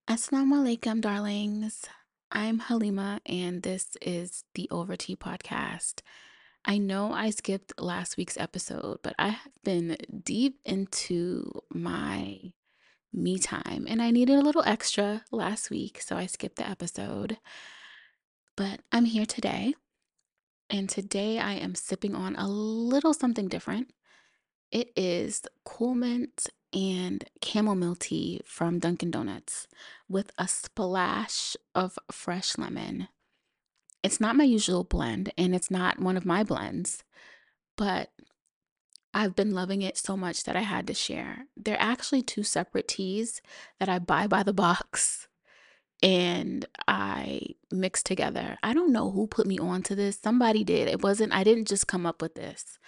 Assalamu alaikum, darlings. I'm Halima, and this is the Over Tea podcast. I know I skipped last week's episode, but I have been deep into my me time, and I needed a little extra last week, so I skipped the episode. But I'm here today, and today I am sipping on a little something different. It is Cool Mint and chamomile tea from Dunkin' Donuts with a splash of fresh lemon. It's not my usual blend and it's not one of my blends, but I've been loving it so much that I had to share. They're actually two separate teas that I buy by the box and I mix together. I don't know who put me on to this. Somebody did. I didn't just come up with this.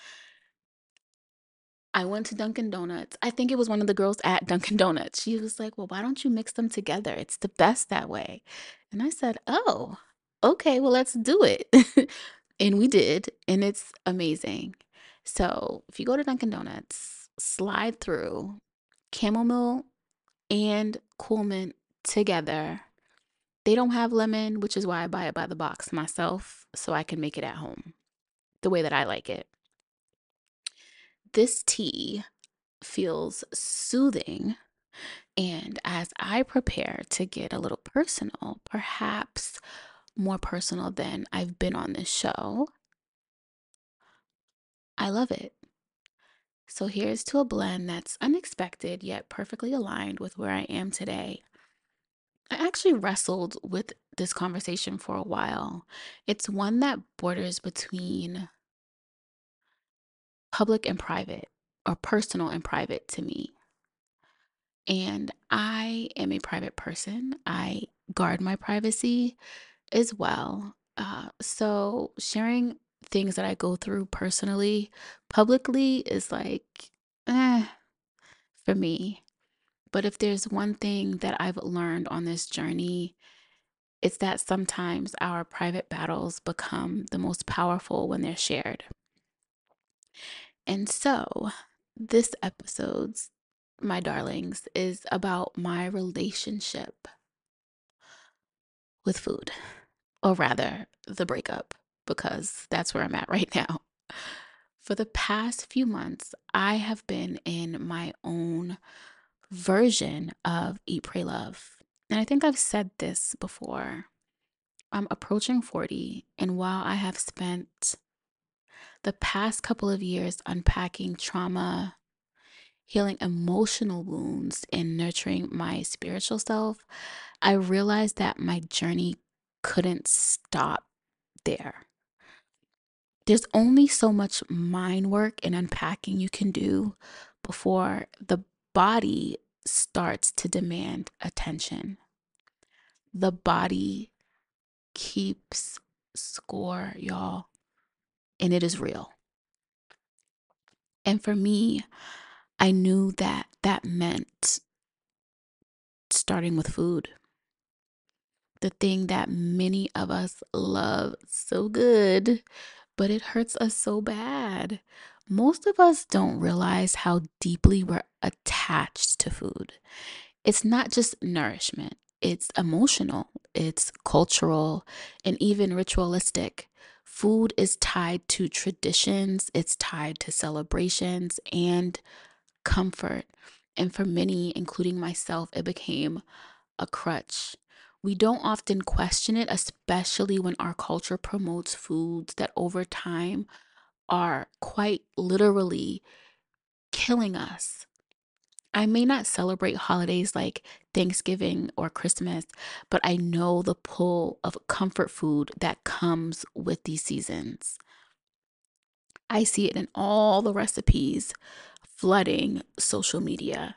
I went to Dunkin' Donuts. I think it was one of the girls at Dunkin' Donuts. She was like, "Well, why don't you mix them together? It's the best that way." And I said, "Oh, okay, well, let's do it." And we did, and it's amazing. So if you go to Dunkin' Donuts, slide through chamomile and cool mint together. They don't have lemon, which is why I buy it by the box myself so I can make it at home the way that I like it. This tea feels soothing. And as I prepare to get a little personal, perhaps more personal than I've been on this show, I love it. So here's to a blend that's unexpected yet perfectly aligned with where I am today. I actually wrestled with this conversation for a while. It's one that borders between public and private, or personal and private to me. And I am a private person. I guard my privacy as well. So sharing things that I go through personally, publicly is like, eh, for me. But if there's one thing that I've learned on this journey, it's that sometimes our private battles become the most powerful when they're shared. And so this episode's, my darlings, is about my relationship with food, or rather, the breakup, because that's where I'm at right now. For the past few months, I have been in my own version of Eat, Pray, Love. And I think I've said this before. I'm approaching 40, and while I have spent the past couple of years unpacking trauma, healing emotional wounds, and nurturing my spiritual self, I realized that my journey couldn't stop there. There's only so much mind work and unpacking you can do before the body starts to demand attention. The body keeps score, y'all, and it is real. And for me, I knew that that meant starting with food. The thing that many of us love so good, but it hurts us so bad. Most of us don't realize how deeply we're attached to food. It's not just nourishment, it's emotional, it's cultural, and even ritualistic. Food is tied to traditions, it's tied to celebrations and comfort. And for many, including myself, it became a crutch. We don't often question it, especially when our culture promotes foods that over time are quite literally killing us. I may not celebrate holidays like Thanksgiving or Christmas, but I know the pull of comfort food that comes with these seasons. I see it in all the recipes flooding social media.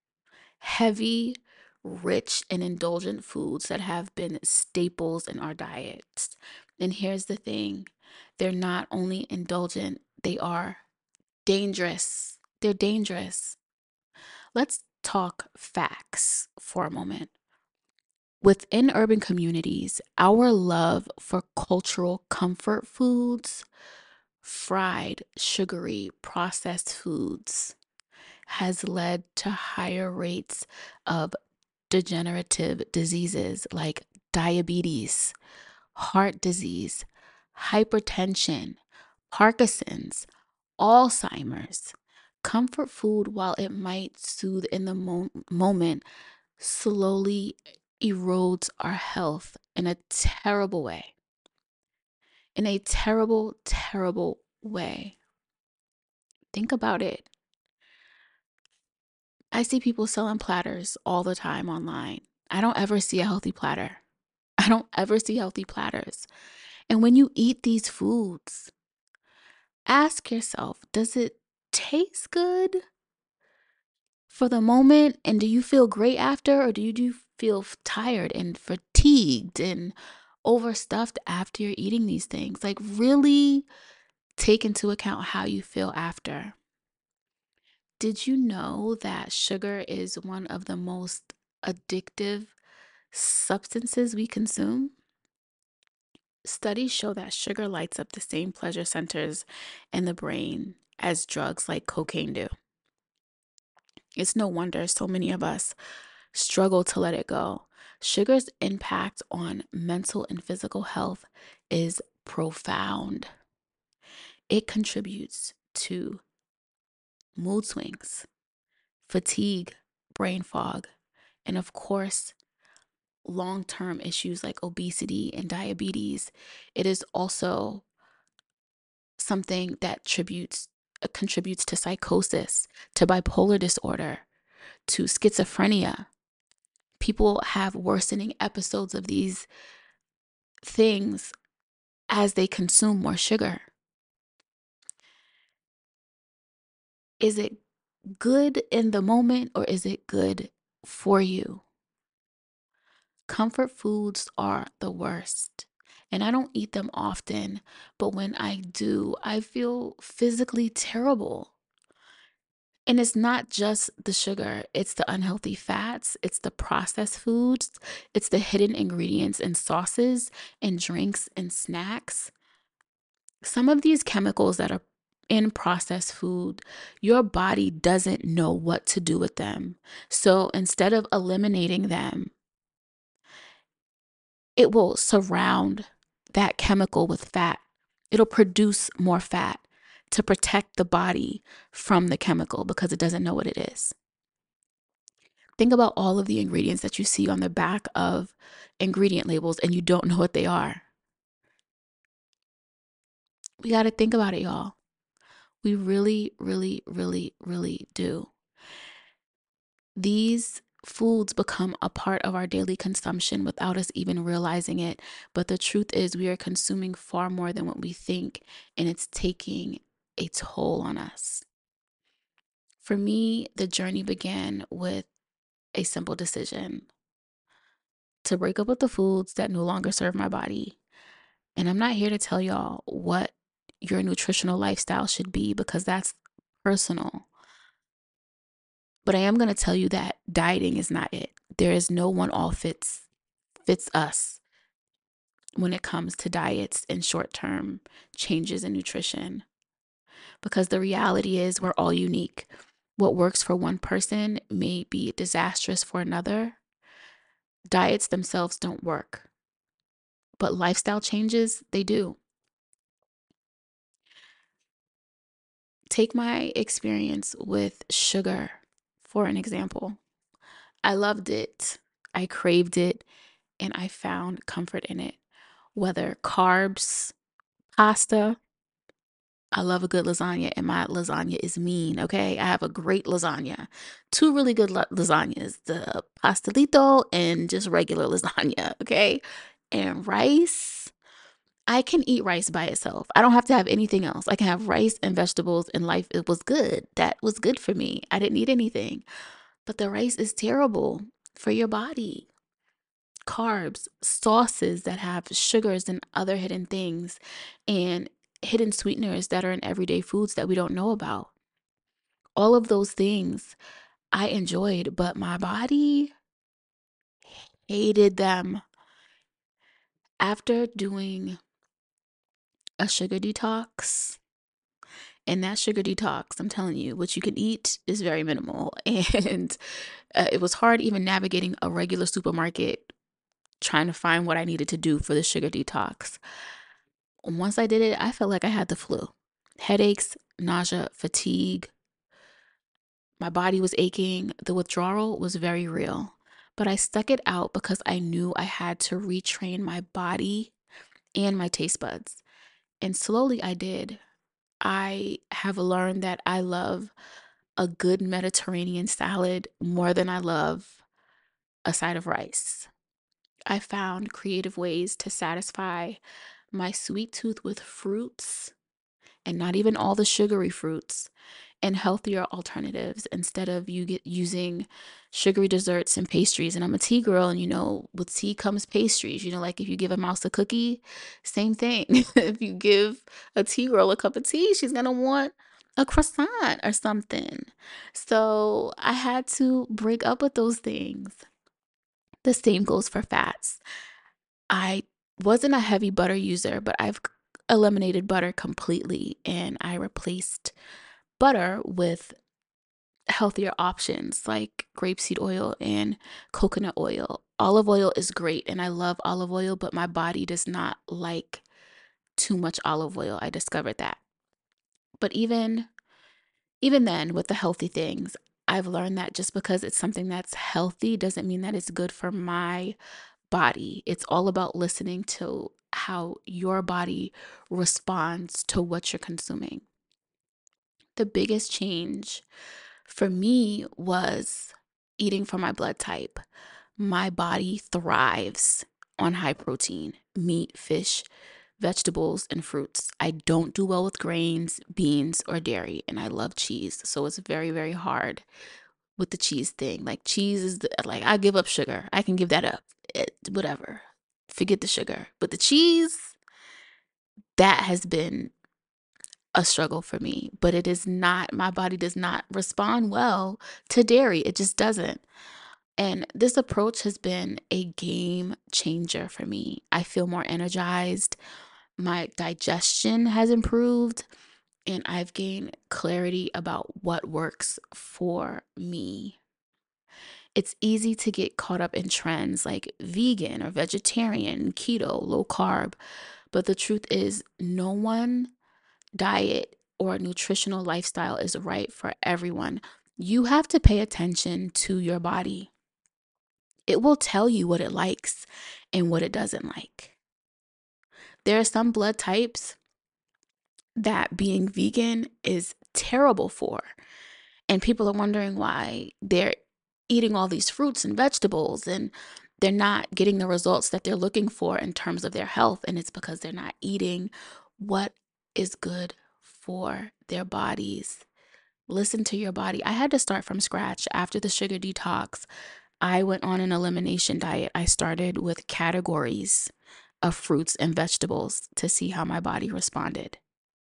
Heavy, rich, and indulgent foods that have been staples in our diets. And here's the thing, they're not only indulgent, they are dangerous. They're dangerous. Let's talk facts for a moment. Within urban communities, our love for cultural comfort foods, fried, sugary, processed foods, has led to higher rates of degenerative diseases like diabetes, heart disease, hypertension, Parkinson's, Alzheimer's. Comfort food, while it might soothe in the moment, slowly erodes our health in a terrible way. In a terrible, terrible way. Think about it. I see people selling platters all the time online. I don't ever see a healthy platter. I don't ever see healthy platters. And when you eat these foods, ask yourself, does it taste good for the moment? And do you feel great after? Or do you feel tired and fatigued and overstuffed after you're eating these things? Like, really take into account how you feel after. Did you know that sugar is one of the most addictive substances we consume? Studies show that sugar lights up the same pleasure centers in the brain as drugs like cocaine do. It's no wonder so many of us struggle to let it go. Sugar's impact on mental and physical health is profound. It contributes to mood swings, fatigue, brain fog, and of course, long-term issues like obesity and diabetes. It is also something that contributes to psychosis, to bipolar disorder, to schizophrenia. People have worsening episodes of these things as they consume more sugar. Is it good in the moment or is it good for you? Comfort foods are the worst. And I don't eat them often, but when I do, I feel physically terrible. And it's not just the sugar, it's the unhealthy fats, it's the processed foods, it's the hidden ingredients in sauces and drinks and snacks. Some of these chemicals that are in processed food, your body doesn't know what to do with them. So instead of eliminating them, it will surround that chemical with fat. It'll produce more fat to protect the body from the chemical because it doesn't know what it is. Think about all of the ingredients that you see on the back of ingredient labels and you don't know what they are. We got to think about it, y'all. We really, really, really, really do. These foods become a part of our daily consumption without us even realizing it. But the truth is, we are consuming far more than what we think, and it's taking a toll on us. For me, the journey began with a simple decision to break up with the foods that no longer serve my body. And I'm not here to tell y'all what your nutritional lifestyle should be because that's personal. But I am going to tell you that dieting is not it. There is no one all fits us when it comes to diets and short-term changes in nutrition. Because the reality is we're all unique. What works for one person may be disastrous for another. Diets themselves don't work, but lifestyle changes, they do. Take my experience with sugar for an example. I loved it. I craved it and I found comfort in it. Whether carbs, pasta, I love a good lasagna and my lasagna is mean, okay? I have a great lasagna. Two really good lasagnas, the pastelito and just regular lasagna, okay? And rice, I can eat rice by itself. I don't have to have anything else. I can have rice and vegetables and life it was good. That was good for me. I didn't need anything. But the rice is terrible for your body. Carbs, sauces that have sugars and other hidden things, and hidden sweeteners that are in everyday foods that we don't know about. All of those things I enjoyed, but my body hated them. After doing a sugar detox And that sugar detox, I'm telling you, what you can eat is very minimal. And it was hard even navigating a regular supermarket trying to find what I needed to do for the sugar detox. Once I did it, I felt like I had the flu. Headaches, nausea, fatigue. My body was aching. The withdrawal was very real. But I stuck it out because I knew I had to retrain my body and my taste buds. And slowly I did. I have learned that I love a good Mediterranean salad more than I love a side of rice. I found creative ways to satisfy my sweet tooth with fruits, and not even all the sugary fruits, and healthier alternatives instead of using sugary desserts and pastries. And I'm a tea girl, and with tea comes pastries. Like if you give a mouse a cookie, same thing. If you give a tea girl a cup of tea, she's gonna want a croissant or something. So I had to break up with those things. The same goes for fats. I wasn't a heavy butter user, but I've eliminated butter completely, and I replaced butter with healthier options like grapeseed oil and coconut oil. Olive oil is great, and I love olive oil, but my body does not like too much olive oil. I discovered that. But even then, with the healthy things, I've learned that just because it's something that's healthy doesn't mean that it's good for my body. It's all about listening to how your body responds to what you're consuming. The biggest change for me was eating for my blood type. My body thrives on high protein, meat, fish, vegetables, and fruits. I don't do well with grains, beans, or dairy, and I love cheese. So it's very, very hard with the cheese thing. Like cheese is like I give up sugar. I can give that up. Whatever. Forget the sugar. But the cheese, that has been a struggle for me. But it is not, my body does not respond well to dairy. It just doesn't. And this approach has been a game changer for me. I feel more energized. My digestion has improved, and I've gained clarity about what works for me. It's easy to get caught up in trends like vegan or vegetarian, keto, low carb. But the truth is, no one diet or nutritional lifestyle is right for everyone. You have to pay attention to your body. It will tell you what it likes and what it doesn't like. There are some blood types that being vegan is terrible for. And people are wondering why they're eating all these fruits and vegetables and they're not getting the results that they're looking for in terms of their health. And it's because they're not eating what is good for their bodies. Listen to your body. I had to start from scratch after the sugar detox. I went on an elimination diet. I started with categories of fruits and vegetables to see how my body responded.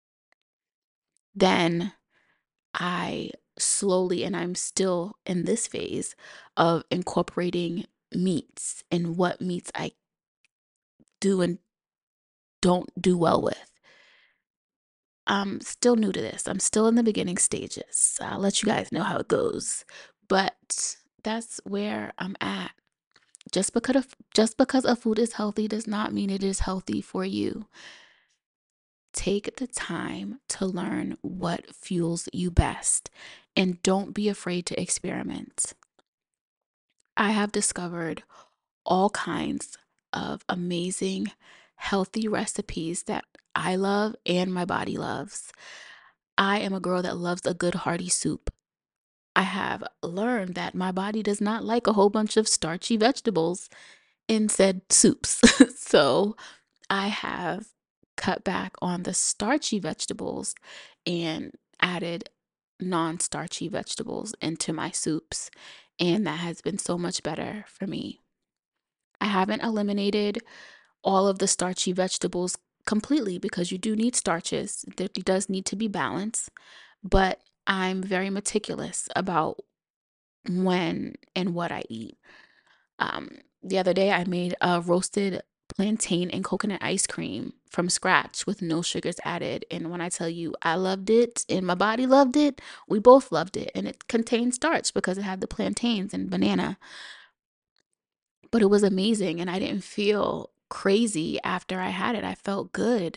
Then I slowly, and I'm still in this phase of incorporating meats and what meats I do and don't do well with. I'm still new to this. I'm still in the beginning stages. I'll let you guys know how it goes. But that's where I'm at. Just because a food is healthy does not mean it is healthy for you. Take the time to learn what fuels you best and don't be afraid to experiment. I have discovered all kinds of amazing, healthy recipes that I love and my body loves. I am a girl that loves a good hearty soup. I have learned that my body does not like a whole bunch of starchy vegetables in said soups. So I have cut back on the starchy vegetables and added non starchy vegetables into my soups. And that has been so much better for me. I haven't eliminated all of the starchy vegetables completely because you do need starches. There does need to be balance, but I'm very meticulous about when and what I eat. The other day I made a roasted plantain and coconut ice cream from scratch with no sugars added. And when I tell you I loved it and my body loved it, we both loved it. And it contained starch because it had the plantains and banana. But it was amazing and I didn't feel crazy after I had it. I felt good.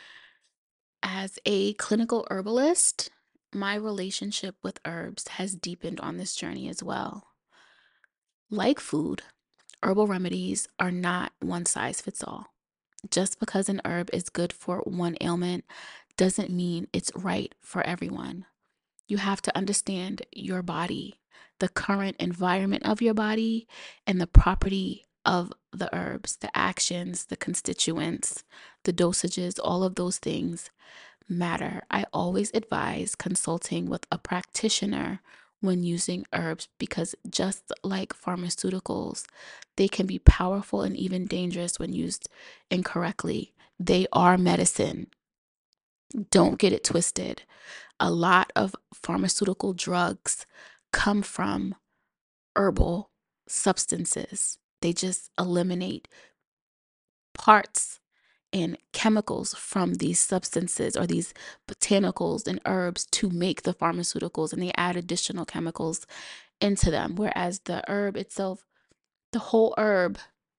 As a clinical herbalist, my relationship with herbs has deepened on this journey as well. Like food, herbal remedies are not one size fits all. Just because an herb is good for one ailment doesn't mean it's right for everyone. You have to understand your body, the current environment of your body, and the property of the herbs, the actions, the constituents, the dosages, all of those things matter. I always advise consulting with a practitioner when using herbs because just like pharmaceuticals, they can be powerful and even dangerous when used incorrectly. They are medicine. Don't get it twisted. A lot of pharmaceutical drugs come from herbal substances. They just eliminate parts and chemicals from these substances or these botanicals and herbs to make the pharmaceuticals, and they add additional chemicals into them. Whereas the herb itself, the whole herb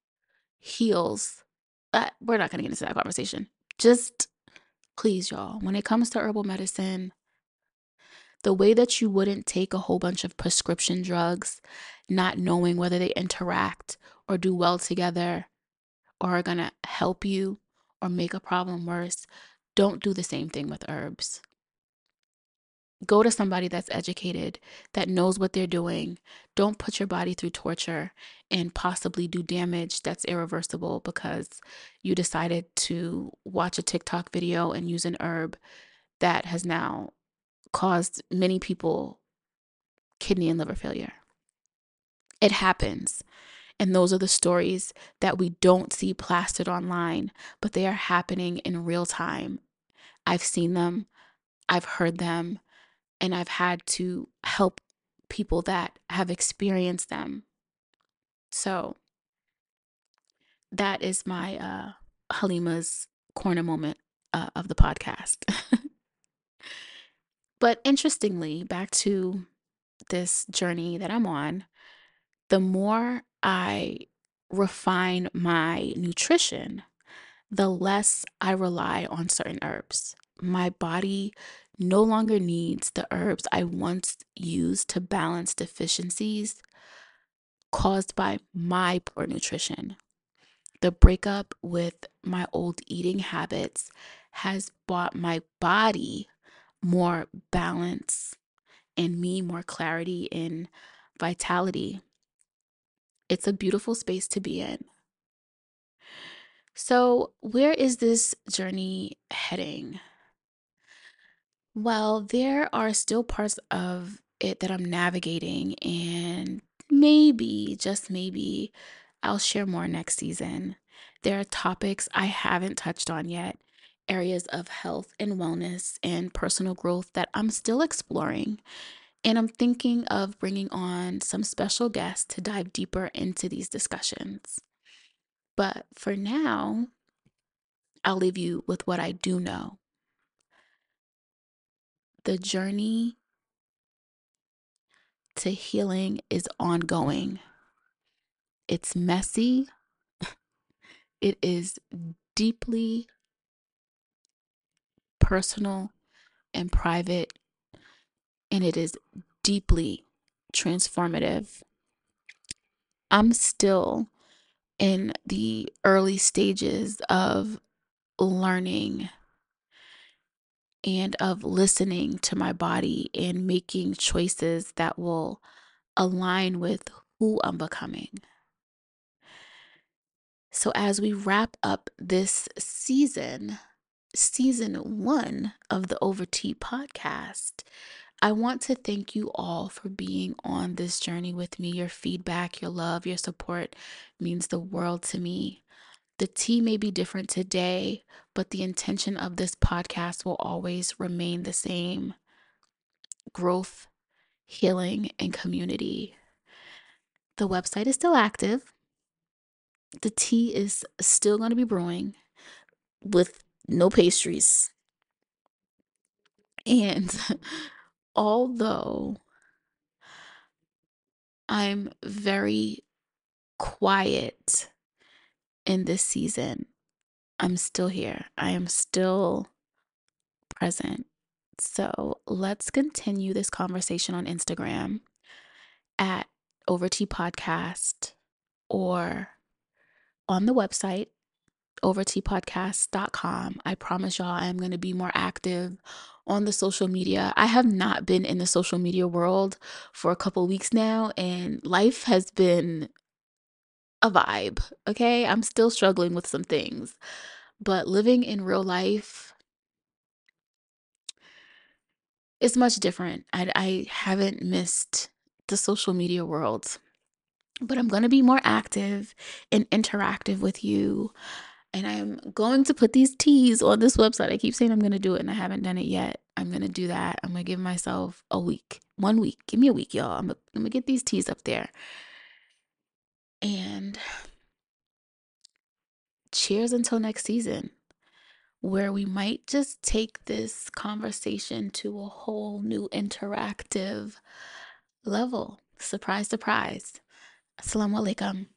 heals. We're not going to get into that conversation. Just please, y'all, when it comes to herbal medicine, the way that you wouldn't take a whole bunch of prescription drugs, not knowing whether they interact or do well together or are going to help you or make a problem worse, don't do the same thing with herbs. Go to somebody that's educated, that knows what they're doing. Don't put your body through torture and possibly do damage that's irreversible because you decided to watch a TikTok video and use an herb that has now caused many people kidney and liver failure. It happens. And those are the stories that we don't see plastered online, but they are happening in real time. I've seen them, I've heard them, and I've had to help people that have experienced them. So that is my Halima's corner moment of the podcast. But interestingly, back to this journey that I'm on, the more I refine my nutrition, the less I rely on certain herbs. My body no longer needs the herbs I once used to balance deficiencies caused by my poor nutrition. The breakup with my old eating habits has brought my body more balance and me more clarity and vitality. It's a beautiful space to be in. So, where is this journey heading? Well, there are still parts of it that I'm navigating, and maybe, just maybe, I'll share more next season. There are topics I haven't touched on yet, areas of health and wellness and personal growth that I'm still exploring. And I'm thinking of bringing on some special guests to dive deeper into these discussions. But for now, I'll leave you with what I do know. The journey to healing is ongoing. It's messy. It is deeply personal and private, and it is deeply transformative. I'm still in the early stages of learning and of listening to my body and making choices that will align with who I'm becoming. So, as we wrap up this season 1 of the Over Tea podcast, I want to thank you all for being on this journey with me. Your feedback, your love, your support means the world to me. The tea may be different today, but the intention of this podcast will always remain the same: growth, healing, and community. The website is still active. The tea is still going to be brewing with no pastries. And although I'm very quiet in this season, I'm still here. I am still present. So let's continue this conversation on Instagram at Over Tea Podcast or on the website overteapodcast.com. I promise y'all I am going to be more active on the social media. I have not been in the social media world for a couple weeks now, and life has been a vibe. Okay. I'm still struggling with some things, but living in real life is much different. I haven't missed the social media world, but I'm going to be more active and interactive with you. And I'm going to put these teas on this website. I keep saying I'm going to do it and I haven't done it yet. I'm going to do that. I'm going to give myself a week, 1 week. Give me a week, y'all. I'm going to get these teas up there. And cheers until next season, where we might just take this conversation to a whole new interactive level. Surprise, surprise. Assalamu alaikum.